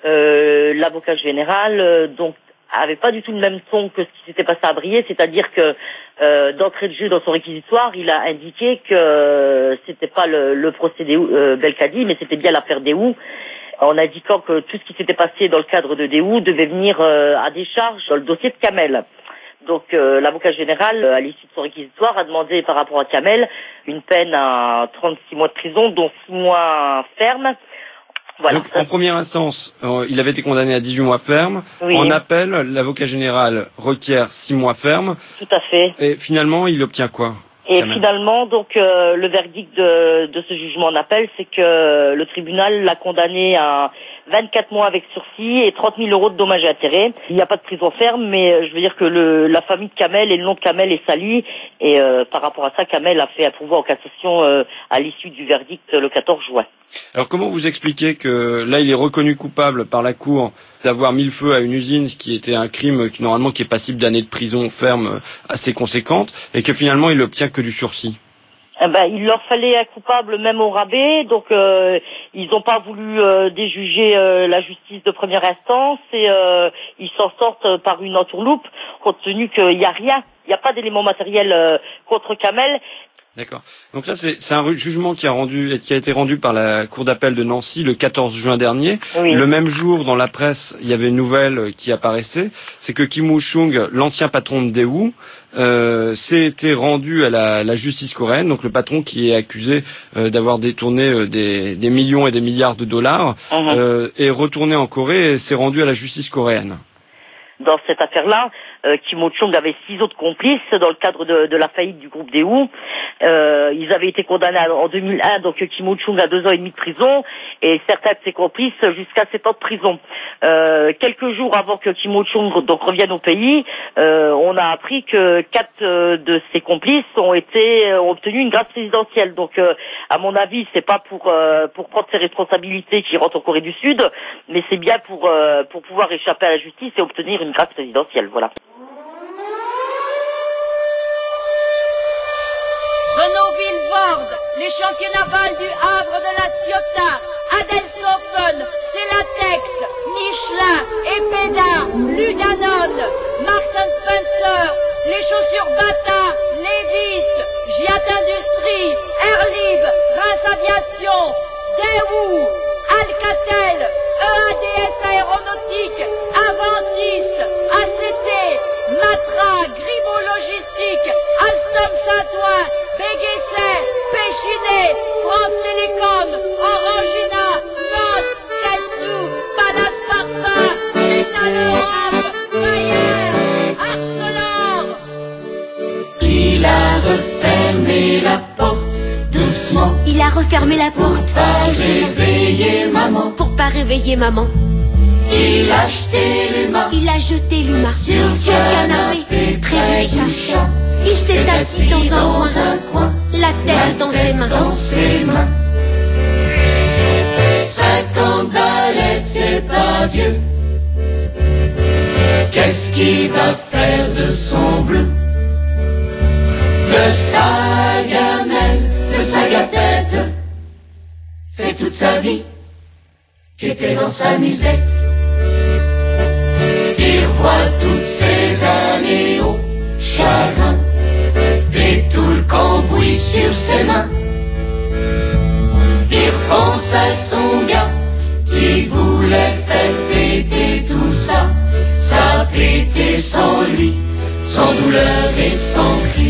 l'avocat général donc avait pas du tout le même ton que ce qui s'était passé à Briey, c'est-à-dire que d'entrée de jeu dans son réquisitoire, il a indiqué que c'était pas le procès Belkadi, mais c'était bien l'affaire Daewoo, en indiquant que tout ce qui s'était passé dans le cadre de Daewoo devait venir à décharge dans le dossier de Kamel. Donc l'avocat général, à l'issue de son réquisitoire, a demandé par rapport à Kamel une peine à 36 mois de prison, dont 6 mois ferme. Voilà. Donc, en première instance, il avait été condamné à 18 mois ferme. Oui. En appel, l'avocat général requiert 6 mois ferme. Tout à fait. Et finalement, il obtient quoi? Et finalement, donc, le verdict de ce jugement en appel, c'est que le tribunal l'a condamné à 24 mois avec sursis et 30 000 euros de dommages et intérêts. Il n'y a pas de prison ferme, mais je veux dire que la famille de Kamel et le nom de Kamel est sali. Et par rapport à ça, Kamel a fait un pourvoi en cassation à l'issue du verdict le 14 juin. Alors comment vous expliquez que là il est reconnu coupable par la cour d'avoir mis le feu à une usine, ce qui était un crime qui normalement qui est passible d'années de prison ferme assez conséquente, et que finalement il obtient que du sursis? Il leur fallait un coupable même au rabais, donc ils n'ont pas voulu déjuger la justice de première instance et ils s'en sortent par une entourloupe, compte tenu qu'il n'y a rien, il n'y a pas d'éléments matériels contre Kamel. D'accord. Donc là, c'est un jugement qui a été rendu par la cour d'appel de Nancy le 14 juin dernier. Oui. Le même jour, dans la presse, il y avait une nouvelle qui apparaissait. C'est que Kim Woo-chung, l'ancien patron de Daewoo, s'est été rendu à la justice coréenne, donc le patron qui est accusé d'avoir détourné des millions et des milliards de dollars, est retourné en Corée et s'est rendu à la justice coréenne. Dans cette affaire-là, Kim Woo-chung avait 6 autres complices dans le cadre de la faillite du groupe Daewoo. Ils avaient été condamnés en 2001, donc Kim Woo-chung a 2 ans et demi de prison et certains de ses complices jusqu'à 7 ans de prison. Quelques jours avant que Kim Woo-chung donc revienne au pays, on a appris que 4 de ses complices ont obtenu une grâce présidentielle. Donc à mon avis, c'est pas pour prendre ses responsabilités qu'il rentre en Corée du Sud, mais c'est bien pour pouvoir échapper à la justice et obtenir une grâce présidentielle. Voilà. Les chantiers navals du Havre, de la Ciotat, Adelsofen, Celatex, Michelin, Epeda, Ludanone, Marks & Spencer, les chaussures Bata, Levi's, Giat Industries, Airlib, Reims Aviation, Daewoo, Alcatel, EADS Aéronautique, Aventis, ACT, Matra, Grimaud Logistique, Alstom Saint-Ouen, Béguesset, Péchinet, France Télécom, Orangina, Moss, Castou, Palace Parfum, Métal Europe, Bayer, Arcelor. Il a refermé la porte doucement. Il a refermé la porte. Pour pas réveiller maman. Pour pas réveiller maman. Il a acheté l'humain. Il a jeté l'humain sur le canapé près du chat. Il s'est assis dans un coin, la tête dans ses mains. 50 balais, c'est pas vieux. Qu'est-ce qu'il va faire de son bleu? De sa gamelle, de sa gapette. C'est toute sa vie qui était dans sa musette. Il revoit toutes ces années au chagrin et tout le cambouis sur ses mains. Il repense à son gars qui voulait faire péter tout ça. Ça a pété sans lui, sans douleur et sans cri.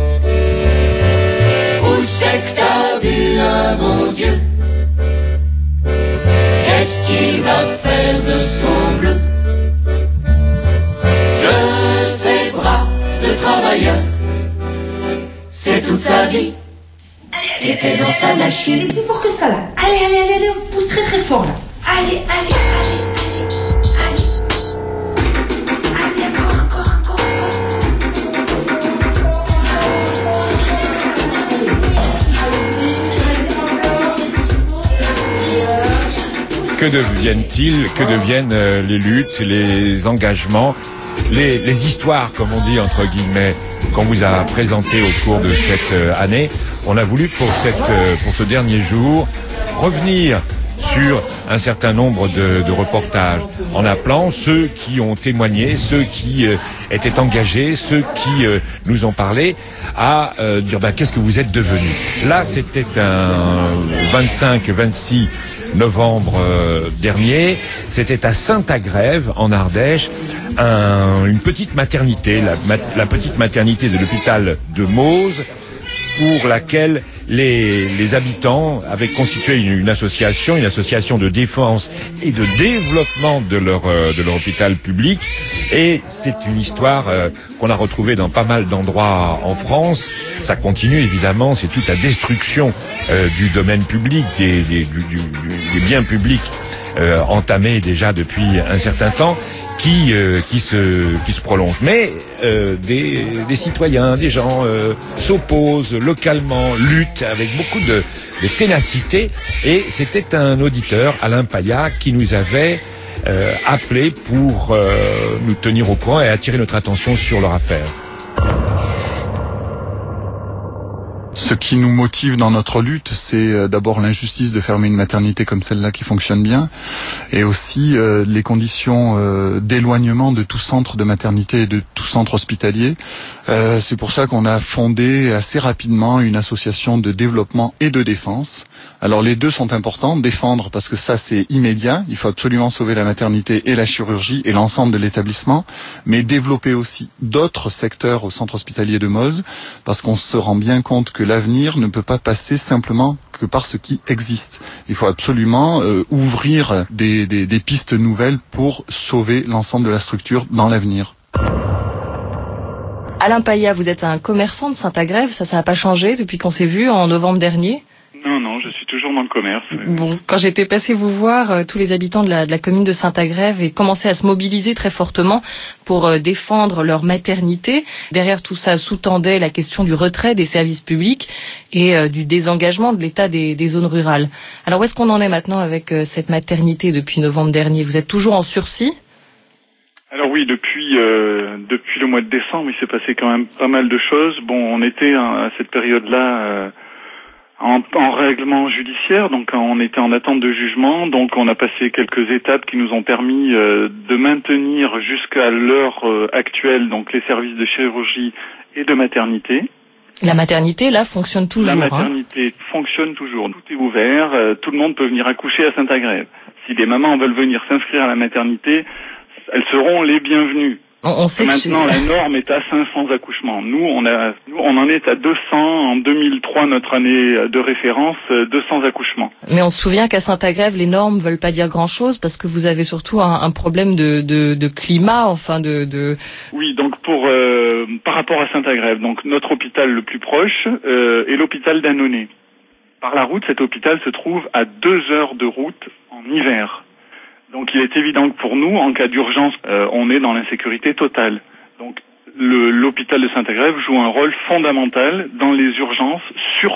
Où c'est que t'as vu un bon Dieu? Qu'est-ce qu'il va faire de son bleu? De ses bras de travailleur. C'est toute sa vie qui était dans sa machine. Plus fort que ça là. Allez, on pousse très fort là. Allez. Allez, encore. Que deviennent-ils? Que deviennent les luttes, les engagements, les histoires, comme on dit entre guillemets, qu'on vous a présentées au cours de cette année? On a voulu pour ce dernier jour revenir sur un certain nombre de reportages, en appelant ceux qui ont témoigné, ceux qui étaient engagés, ceux qui nous ont parlé, à dire qu'est-ce que vous êtes devenus. Là, c'était un 25-26 novembre dernier, c'était à Saint-Agrève, en Ardèche, une petite maternité, la petite maternité de l'hôpital de Mauze, pour laquelle les habitants avaient constitué une association de défense et de développement de leur hôpital public. Et c'est une histoire qu'on a retrouvée dans pas mal d'endroits en France. Ça continue évidemment, c'est toute la destruction du domaine public, des biens publics entamés déjà depuis un certain temps, qui se prolonge. Mais des citoyens, des gens s'opposent localement, luttent avec beaucoup de ténacité. Et c'était un auditeur, Alain Payat, qui nous avait appelé pour nous tenir au courant et attirer notre attention sur leur affaire. Ce qui nous motive dans notre lutte, c'est d'abord l'injustice de fermer une maternité comme celle-là qui fonctionne bien, et aussi les conditions d'éloignement de tout centre de maternité et de tout centre hospitalier. C'est pour ça qu'on a fondé assez rapidement une association de développement et de défense. Alors les deux sont importants, défendre parce que ça c'est immédiat, il faut absolument sauver la maternité et la chirurgie et l'ensemble de l'établissement, mais développer aussi d'autres secteurs au centre hospitalier de Mauze, parce qu'on se rend bien compte que l'avenir ne peut pas passer simplement que par ce qui existe. Il faut absolument ouvrir des pistes nouvelles pour sauver l'ensemble de la structure dans l'avenir. Alain Payat, vous êtes un commerçant de Saint-Agrève, ça n'a pas changé depuis qu'on s'est vu en novembre dernier? Non, je suis toujours dans le commerce. Bon, quand j'étais passé vous voir, tous les habitants de la commune de Saint-Agrève et commençaient à se mobiliser très fortement pour défendre leur maternité. Derrière tout ça sous-tendait la question du retrait des services publics et du désengagement de l'État des zones rurales. Alors où est-ce qu'on en est maintenant avec cette maternité depuis novembre dernier? Vous êtes toujours en sursis? Alors oui, depuis le mois de décembre, il s'est passé quand même pas mal de choses. Bon, on était à cette période-là En règlement judiciaire, donc on était en attente de jugement, donc on a passé quelques étapes qui nous ont permis de maintenir jusqu'à l'heure actuelle donc les services de chirurgie et de maternité. La maternité, là, fonctionne toujours. La maternité fonctionne toujours. Tout est ouvert. Tout le monde peut venir accoucher à Saint-Agrève. Si des mamans veulent venir s'inscrire à la maternité, elles seront les bienvenues. On sait maintenant, la norme est à 500 accouchements. Nous, on en est à 200. En 2003, notre année de référence, 200 accouchements. Mais on se souvient qu'à Saint-Agrève, les normes veulent pas dire grand-chose parce que vous avez surtout un problème de climat, enfin de. Oui, donc par rapport à Saint-Agrève, donc notre hôpital le plus proche est l'hôpital d'Annonay. Par la route, cet hôpital se trouve à 2 heures de route en hiver. Donc il est évident que pour nous, en cas d'urgence, on est dans l'insécurité totale. Donc l'hôpital de Saint-Agrève joue un rôle fondamental dans les urgences,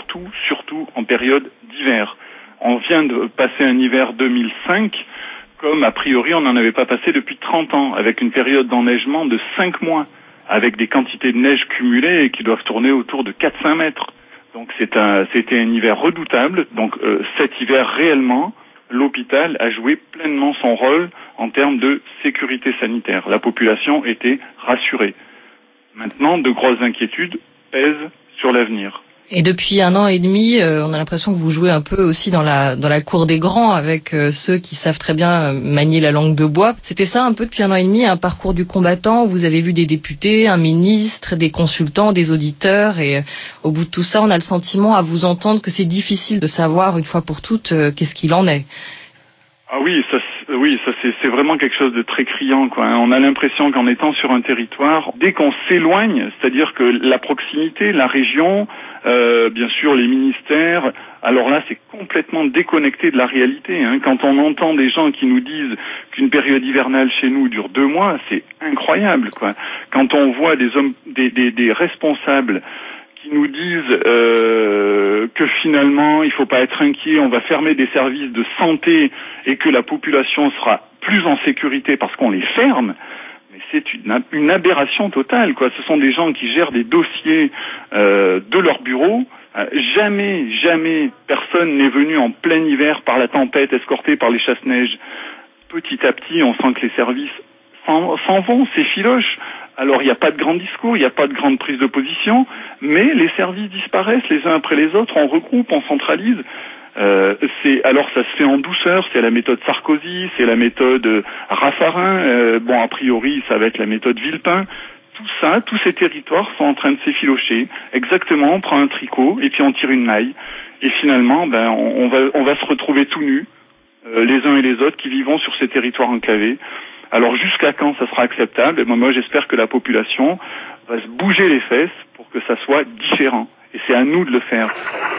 surtout en période d'hiver. On vient de passer un hiver 2005, comme a priori on n'en avait pas passé depuis 30 ans, avec une période d'enneigement de 5 mois, avec des quantités de neige cumulées et qui doivent tourner autour de 4-5 mètres. Donc c'était un hiver redoutable. Donc cet hiver réellement, l'hôpital a joué pleinement son rôle en termes de sécurité sanitaire. La population était rassurée. Maintenant, de grosses inquiétudes pèsent sur l'avenir. Et depuis 1 an et demi, on a l'impression que vous jouez un peu aussi dans la cour des grands avec ceux qui savent très bien manier la langue de bois. C'était ça un peu depuis 1 an et demi, un parcours du combattant où vous avez vu des députés, un ministre, des consultants, des auditeurs, et au bout de tout ça, on a le sentiment à vous entendre que c'est difficile de savoir une fois pour toutes qu'est-ce qu'il en est. Ah oui, ça c'est vraiment quelque chose de très criant, quoi. On a l'impression qu'en étant sur un territoire, dès qu'on s'éloigne, c'est-à-dire que la proximité, la région, bien sûr les ministères, alors là c'est complètement déconnecté de la réalité. Quand on entend des gens qui nous disent qu'une période hivernale chez nous dure 2 mois, c'est incroyable, quoi. Quand on voit des responsables qui nous disent que finalement il faut pas être inquiet, on va fermer des services de santé et que la population sera plus en sécurité parce qu'on les ferme, mais c'est une aberration totale, quoi. Ce sont des gens qui gèrent des dossiers de leur bureau. Jamais personne n'est venu en plein hiver par la tempête, escorté par les chasse-neige. Petit à petit, on sent que les services s'en vont, s'effilochent. Alors il n'y a pas de grand discours, il n'y a pas de grande prise de position, mais les services disparaissent les uns après les autres, on regroupe, on centralise. Alors ça se fait en douceur, c'est la méthode Sarkozy, c'est la méthode Raffarin, bon a priori ça va être la méthode Villepin. Tout ça, tous ces territoires sont en train de s'effilocher. Exactement, on prend un tricot et puis on tire une maille. Et finalement, on va se retrouver tout nus, les uns et les autres qui vivons sur ces territoires enclavés. Alors jusqu'à quand ça sera acceptable? Moi j'espère que la population va se bouger les fesses pour que ça soit différent. Et c'est à nous de le faire.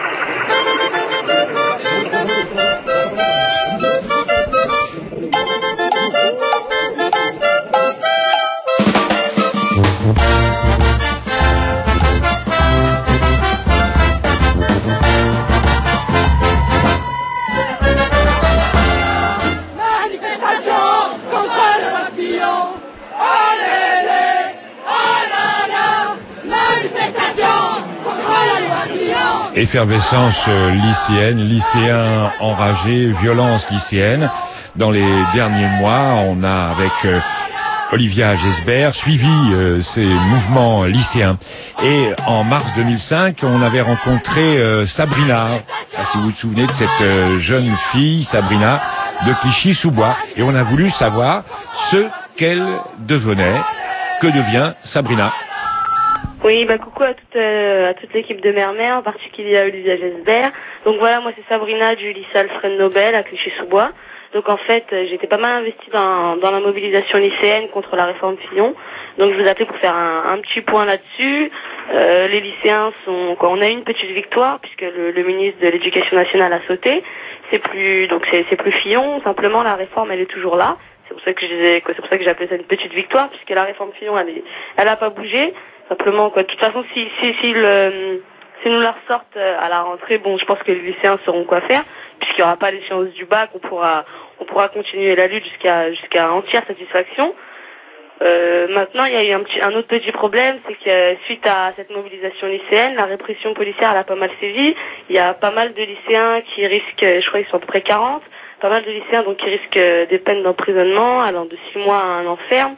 Effervescence lycéenne, lycéens enragés, violence lycéenne. Dans les derniers mois, on a avec Olivia Gesbert suivi ces mouvements lycéens. Et en mars 2005, on avait rencontré Sabrina. Si vous vous souvenez de cette jeune fille, Sabrina, de Clichy-sous-Bois. Et on a voulu savoir ce qu'elle devenait. Que devient Sabrina? Oui, coucou à toute l'équipe de Mère-Mère, en particulier à Olivia Gesbert. Donc voilà, moi c'est Sabrina du lycée Alfred Nobel à Clichy-sous-Bois. Donc en fait, j'étais pas mal investie dans la mobilisation lycéenne contre la réforme Fillon. Donc je vous appelais pour faire un petit point là-dessus. Les lycéens on a eu une petite victoire puisque le ministre de l'Éducation nationale a sauté. C'est plus Fillon, simplement la réforme elle est toujours là. C'est pour ça que j'appelais ça une petite victoire puisque la réforme Fillon elle a pas bougé. Simplement, quoi. De toute façon, si nous la ressortent à la rentrée, bon, je pense que les lycéens sauront quoi faire, puisqu'il n'y aura pas l'échéance du bac, on pourra continuer la lutte jusqu'à entière satisfaction. Maintenant, il y a eu un autre petit problème, c'est que suite à cette mobilisation lycéenne, la répression policière elle a pas mal sévi. Il y a pas mal de lycéens qui risquent, je crois qu'ils sont à peu près 40, pas mal de lycéens donc qui risquent des peines d'emprisonnement allant de 6 mois à 1 an ferme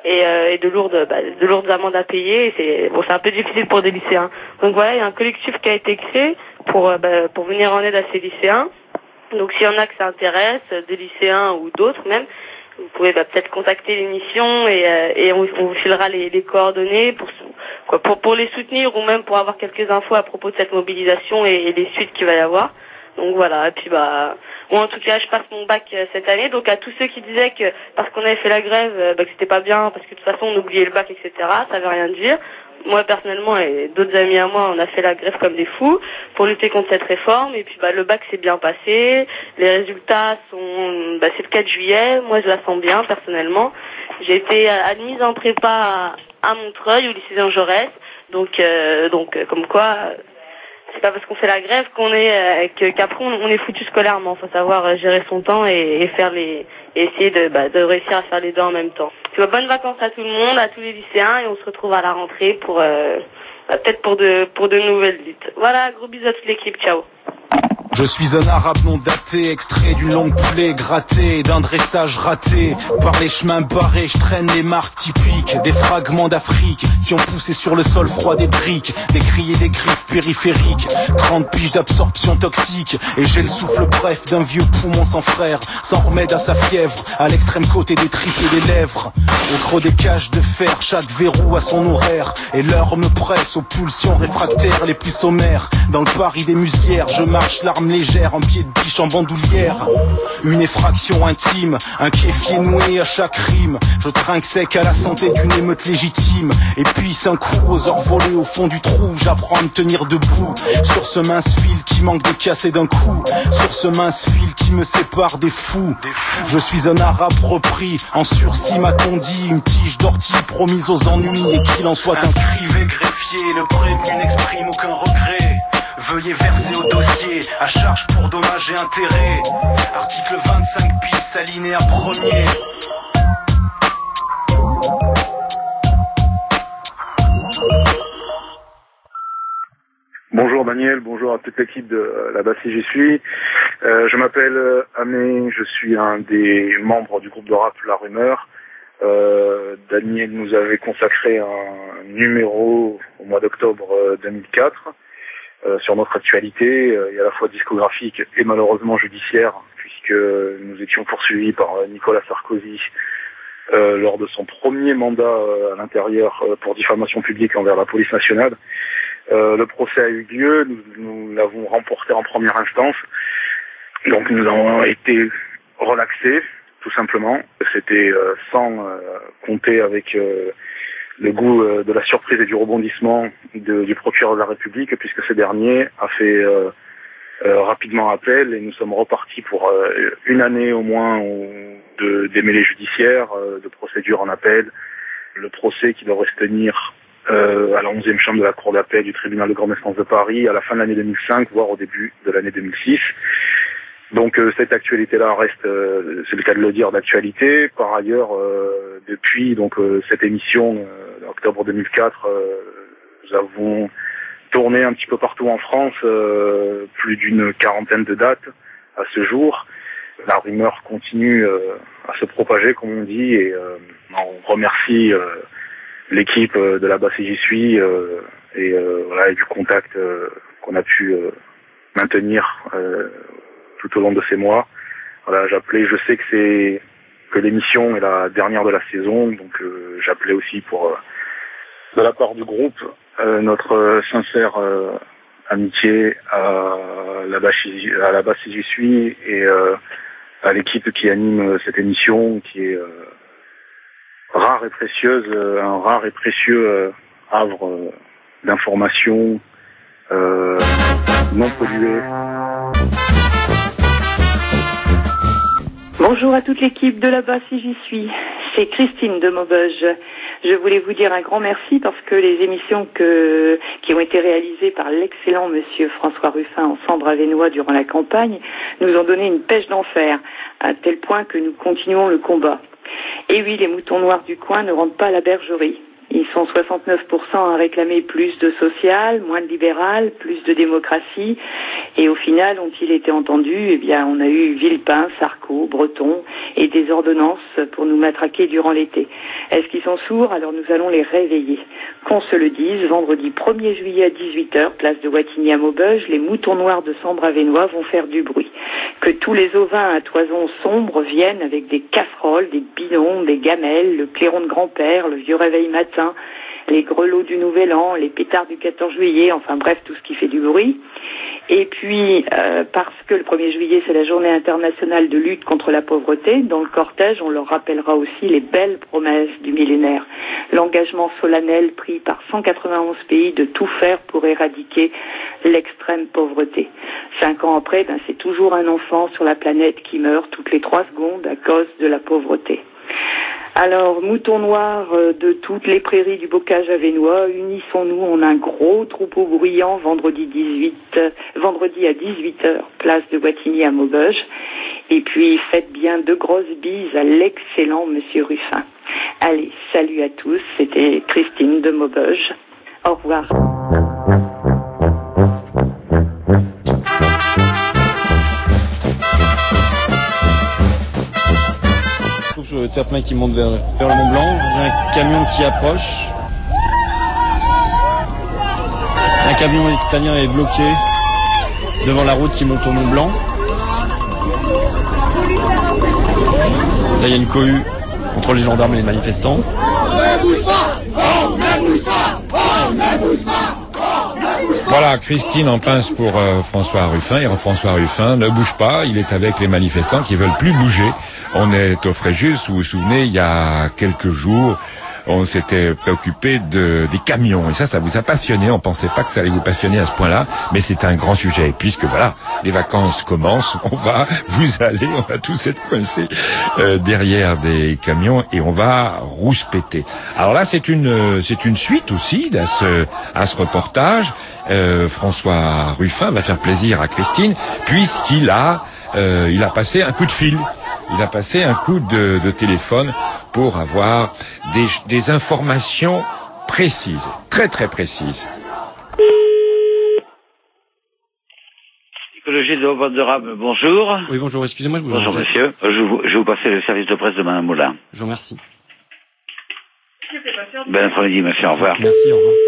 et de lourdes amendes à payer. C'est un peu difficile pour des lycéens. Donc voilà, il y a un collectif qui a été créé pour venir en aide à ces lycéens. Donc s'il y en a que ça intéresse, des lycéens ou d'autres même, vous pouvez peut-être contacter l'émission et on vous filera les coordonnées pour les soutenir ou même pour avoir quelques infos à propos de cette mobilisation et des suites qu'il va y avoir. Donc voilà, et puis moi en tout cas je passe mon bac cette année, donc à tous ceux qui disaient que parce qu'on avait fait la grève que c'était pas bien, parce que de toute façon on oubliait le bac, etc., ça veut rien dire. Moi personnellement et d'autres amis à moi, on a fait la grève comme des fous pour lutter contre cette réforme, et puis le bac s'est bien passé, les résultats sont c'est le 4 juillet, moi je la sens bien personnellement. J'ai été admise en prépa à Montreuil au lycée Jean Jaurès, donc comme quoi c'est pas parce qu'on fait la grève qu'on est qu'après on est foutu scolairement. Faut savoir gérer son temps et essayer de réussir à faire les deux en même temps. Bonnes vacances à tout le monde, à tous les lycéens, et on se retrouve à la rentrée pour peut-être pour de nouvelles luttes. Voilà, gros bisous à toute l'équipe, ciao. Je suis un arabe non daté, extrait d'une longue plaie grattée, d'un dressage raté. Par les chemins barrés, je traîne les marques typiques des fragments d'Afrique qui ont poussé sur le sol froid des briques, des cris et des griffes périphériques. 30 piges d'absorption toxique et j'ai le souffle bref d'un vieux poumon sans frère, sans remède à sa fièvre, à l'extrême côté des tripes et des lèvres. Au creux des cages de fer, chaque verrou a son horaire et l'heure me presse aux pulsions réfractaires les plus sommaires. Dans le Paris des musières, je marche l'arme légère, en pied de biche en bandoulière. Une effraction intime, un kéfier noué à chaque rime. Je trinque sec à la santé d'une émeute légitime. Et puis un coup aux ors volés au fond du trou. J'apprends à me tenir debout sur ce mince fil qui manque de casser d'un coup. Sur ce mince fil qui me sépare des fous. Je suis un arabe repris, en sursis m'a-t-on dit. Une tige d'ortie promise aux ennuis et qu'il en soit ainsi. Greffier, le prévenu n'exprime aucun regret. Veuillez verser au dossier, à charge pour dommages et intérêts. Article 25 bis, alinéa 1er. Bonjour Daniel, bonjour à toute l'équipe de là-bas si j'y suis. Je m'appelle Amé, je suis un des membres du groupe de rap La Rumeur. Daniel nous avait consacré un numéro au mois d'octobre 2004. Sur notre actualité, et à la fois discographique et malheureusement judiciaire, puisque nous étions poursuivis par Nicolas Sarkozy lors de son premier mandat à l'intérieur pour diffamation publique envers la police nationale. Le procès a eu lieu, nous l'avons remporté en première instance, donc nous avons été relaxés, tout simplement. C'était sans compter avec le goût de la surprise et du rebondissement du procureur de la République, puisque ce dernier a fait rapidement appel et nous sommes repartis pour une année au moins des mêlées judiciaires, de procédure en appel. Le procès qui devrait se tenir à la 11e chambre de la Cour d'appel du tribunal de grande instance de Paris à la fin de l'année 2005, voire au début de l'année 2006. Donc cette actualité-là reste, c'est le cas de le dire, d'actualité. Par ailleurs, depuis cette émission d'octobre 2004, nous avons tourné un petit peu partout en France, plus d'une quarantaine de dates à ce jour. La rumeur continue à se propager, comme on dit, et on remercie l'équipe de là-bas si j'y suis et du contact qu'on a pu maintenir tout au long de ces mois. Voilà, j'appelais, je sais que l'émission est la dernière de la saison, donc j'appelais aussi pour de la part du groupe notre sincère amitié à la base si j'y suis et à l'équipe qui anime cette émission qui est rare et précieuse, un rare et précieux havre d'informations non polluées. Bonjour à toute l'équipe de là-bas si j'y suis. C'est Christine de Maubeuge. Je voulais vous dire un grand merci parce que les émissions qui ont été réalisées par l'excellent monsieur François Ruffin en Sambre Avesnois durant la campagne nous ont donné une pêche d'enfer, à tel point que nous continuons le combat. Et oui, les moutons noirs du coin ne rentrent pas à la bergerie. Ils sont 69% à réclamer plus de social, moins de libéral, plus de démocratie. Et au final, ont-ils été entendus? Eh bien, on a eu Villepin, Sarko, Breton et des ordonnances pour nous matraquer durant l'été. Est-ce qu'ils sont sourds? Alors nous allons les réveiller. Qu'on se le dise, vendredi 1er juillet à 18h, place de Wattignies à Maubeuge, les moutons noirs de Sambre-Avesnois vont faire du bruit. Que tous les ovins à toison sombre viennent avec des casseroles, des bidons, des gamelles, le clairon de grand-père, le vieux réveil matin, les grelots du Nouvel An, les pétards du 14 juillet, enfin bref, tout ce qui fait du bruit. Et puis, parce que le 1er juillet, c'est la journée internationale de lutte contre la pauvreté, dans le cortège, on leur rappellera aussi les belles promesses du millénaire. L'engagement solennel pris par 191 pays de tout faire pour éradiquer l'extrême pauvreté. 5 ans après, c'est toujours un enfant sur la planète qui meurt toutes les 3 secondes à cause de la pauvreté. Alors, moutons noirs de toutes les prairies du bocage avesnois, unissons-nous en un gros troupeau bruyant vendredi à 18h, place de Wattignies à Maubeuge. Et puis, faites bien 2 grosses bises à l'excellent Monsieur Ruffin. Allez, salut à tous, c'était Christine de Maubeuge. Au revoir. Sur le terre-plein qui monte vers le Mont Blanc, il y a un camion qui approche. Un camion italien est bloqué devant la route qui monte au Mont Blanc. Là, il y a une cohue contre les gendarmes et les manifestants. Ne bouge pas! On ne bouge pas! On ne bouge pas! Voilà, Christine en pince pour François Ruffin. Et François Ruffin ne bouge pas, il est avec les manifestants qui veulent plus bouger. On est au Fréjus, vous vous souvenez, il y a quelques jours, on s'était préoccupé des camions. Et ça vous a passionné. On pensait pas que ça allait vous passionner à ce point-là, mais c'est un grand sujet. Et puisque voilà, les vacances commencent, on va tous être coincés derrière des camions et on va rouspéter. Alors là, c'est une suite aussi à ce reportage. François Ruffin va faire plaisir à Christine puisqu'il a passé un coup de fil. Il a passé un coup de téléphone pour avoir des informations précises, très très précises. Écologie de haut de rame, bonjour. Oui, bonjour, excusez-moi, je vous Bonjour monsieur, je vais vous passer le service de presse de Madame Moulin. Je vous remercie. Bon après-midi, monsieur, au revoir. Merci, au revoir.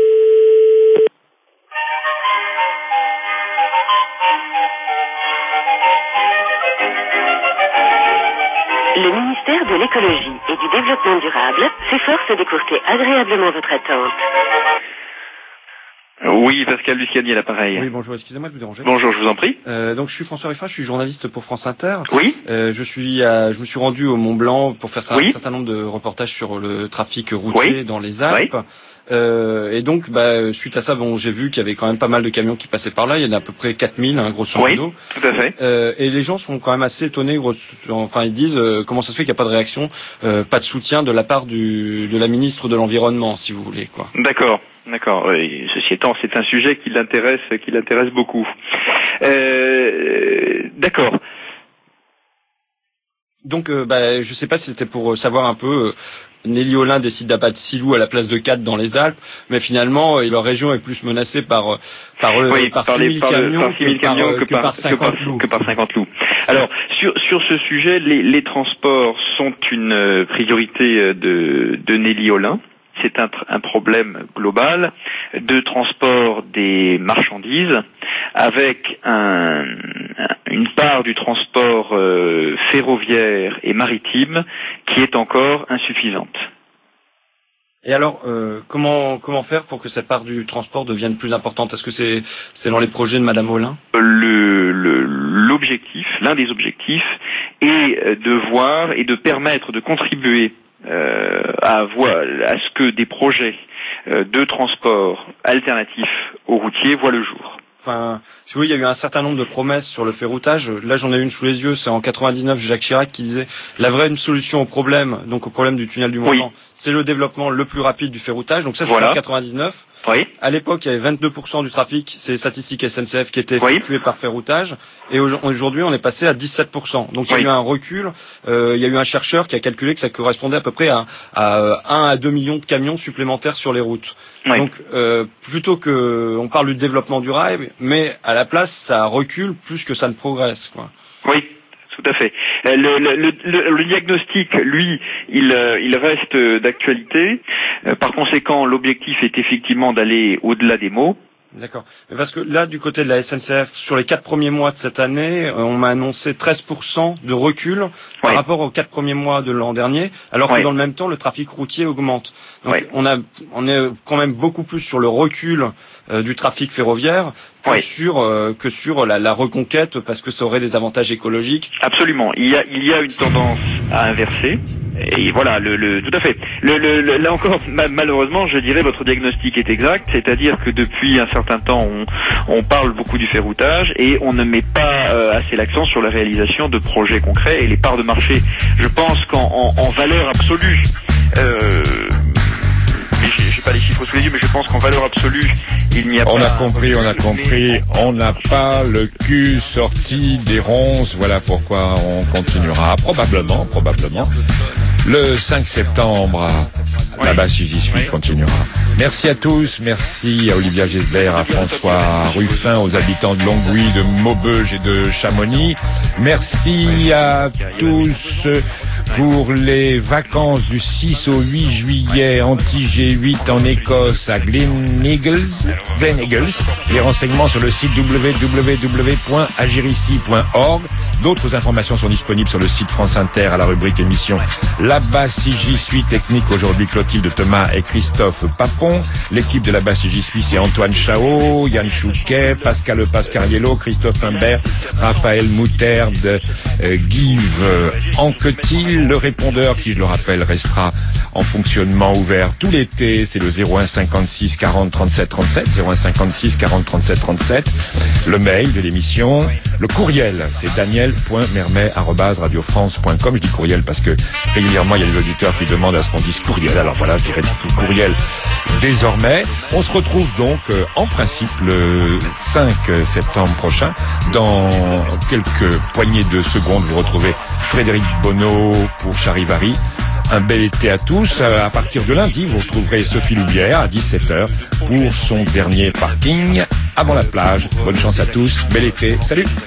Le ministère de l'écologie et du développement durable s'efforce d'écourter agréablement votre attente. Oui, Pascal Luciani à l'appareil. Oui, bonjour, excusez-moi de vous déranger. Bonjour, je vous en prie. Donc je suis François Ruffin, je suis journaliste pour France Inter. Oui. Je me suis rendu au Mont Blanc pour faire un certain nombre de reportages sur le trafic routier dans les Alpes. Oui. Et donc, suite à ça, j'ai vu qu'il y avait quand même pas mal de camions qui passaient par là. Il y en a à peu près 4000, grosso modo. Oui, tout à fait. Et les gens sont quand même assez étonnés. Enfin, ils disent comment ça se fait qu'il n'y a pas de réaction, pas de soutien de la part de la ministre de l'Environnement, si vous voulez, quoi. D'accord. Ceci étant, c'est un sujet qui l'intéresse beaucoup. D'accord. Donc, je sais pas si c'était pour savoir un peu. Nelly Olin décide d'abattre 6 loups à la place de 4 dans les Alpes, mais finalement, leur région est plus menacée par 6 000 camions que par 50 loups. Alors, sur ce sujet, les transports sont une priorité de Nelly Olin. C'est un problème global de transport des marchandises avec une part du transport ferroviaire et maritime qui est encore insuffisante. Et alors, comment faire pour que cette part du transport devienne plus importante? Est-ce que c'est dans les projets de Madame Olin? L'un des objectifs est de voir et de permettre de contribuer à ce que des projets de transport alternatifs aux routiers voient le jour. Enfin, si vous voulez, il y a eu un certain nombre de promesses sur le ferroutage. Là, j'en ai une sous les yeux. C'est en 99, Jacques Chirac qui disait la vraie solution au problème, donc au problème du tunnel du Mont Blanc, c'est le développement le plus rapide du ferroutage. Donc ça, c'est en 99. Oui. À l'époque, il y avait 22% du trafic, c'est les statistiques SNCF qui étaient effectuées par Ferroutage, et aujourd'hui, on est passé à 17%. Donc, il y a eu un recul. Il y a eu un chercheur qui a calculé que ça correspondait à peu près à 1 à 2 millions de camions supplémentaires sur les routes. Oui. Donc, plutôt que on parle du développement du rail, mais à la place, ça recule plus que ça ne progresse, quoi. Oui. Tout à fait. Le diagnostic, lui, il reste d'actualité. Par conséquent, l'objectif est effectivement d'aller au-delà des mots. D'accord. Mais parce que là, du côté de la SNCF, sur les 4 premiers mois de cette année, on m'a annoncé 13% de recul par rapport aux 4 premiers mois de l'an dernier, alors que dans le même temps, le trafic routier augmente. Donc, on est quand même beaucoup plus sur le recul du trafic ferroviaire que sur la reconquête, parce que ça aurait des avantages écologiques. Absolument. Il y a une tendance à inverser. Et voilà, tout à fait. Là encore, malheureusement, je dirais votre diagnostic est exact, c'est-à-dire que depuis un certain temps, on parle beaucoup du ferroutage et on ne met pas assez l'accent sur la réalisation de projets concrets et les parts de marché. Je pense qu'en valeur absolue, j'ai pas les chiffres sous les yeux, mais je pense qu'en valeur absolue, il n'y a pas... On a compris. On n'a pas le cul sorti des ronces. Voilà pourquoi on continuera. Probablement. Le 5 septembre, là-bas, si j'y suis, continuera. Merci à tous. Merci à Olivia Gesbert, à François Ruffin, aux habitants de Longwy, de Maubeuge et de Chamonix. Merci à tous pour les vacances du 6 au 8 juillet anti-G8 en Écosse à Glen Eagles. Les renseignements sur le site www.agirici.org. D'autres informations sont disponibles sur le site France Inter à la rubrique émission. Là-bas, si j'y suis, technique aujourd'hui, Clotilde Thomas et Christophe Papon. L'équipe de Là-bas, si j'y suis, c'est Antoine Chao, Yann Chouquet, Pascal Pascariello, Christophe Imbert, Raphaël Moutarde, Guive Anquetil. Le répondeur, qui je le rappelle, restera en fonctionnement ouvert tout l'été. C'est le 01 56 40 37 37, 01 56 40 37 37. Le mail de l'émission, le courriel, c'est daniel.mermet@radiofrance.com. Je dis courriel parce que régulièrement il y a des auditeurs qui demandent à ce qu'on dise courriel. Alors voilà, je dirais tout courriel désormais. On se retrouve donc en principe le 5 septembre prochain. Dans quelques poignées de secondes, vous retrouvez Frédéric Bonneau pour Charivari. Un bel été à tous. À partir de lundi, vous retrouverez Sophie Loubière à 17h pour son dernier parking avant la plage. Bonne chance à tous. Bel été. Salut.